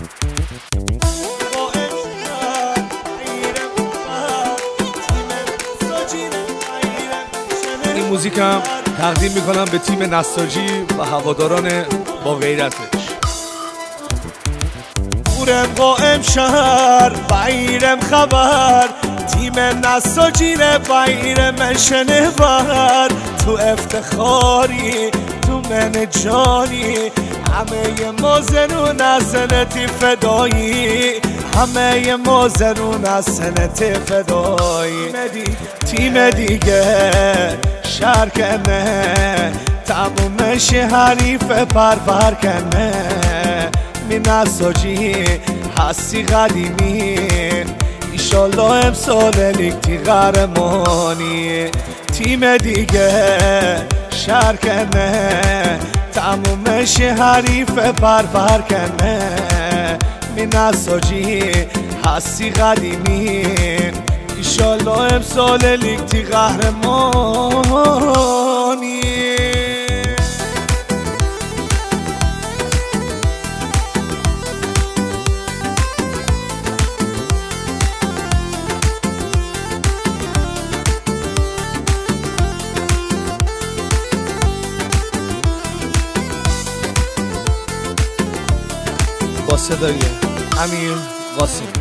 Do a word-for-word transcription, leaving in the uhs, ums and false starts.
این موزیکم تقدیم میکنم به تیم نساجی و هواداران با غیرتش. بورم قائم شهر بایرم خبر، تیم نساجی بایرم شنور، تو افتخاری تو من جانی، همه مازنون از سنتی فدایی، همه مازنون از سنتی فدایی. تیم دیگه شهر کنه تمومش حریف پرور کنه، می نساجی هستی قدیمی، ایشالله امسال لیگتی قهرمانی. تیم دیگه شهر کنه تمومش حریف پرور کنه، می نساجی هستی قدیمی، ایشالله امسال لیگتی قهرمانی. با صدای امیر قاسمی.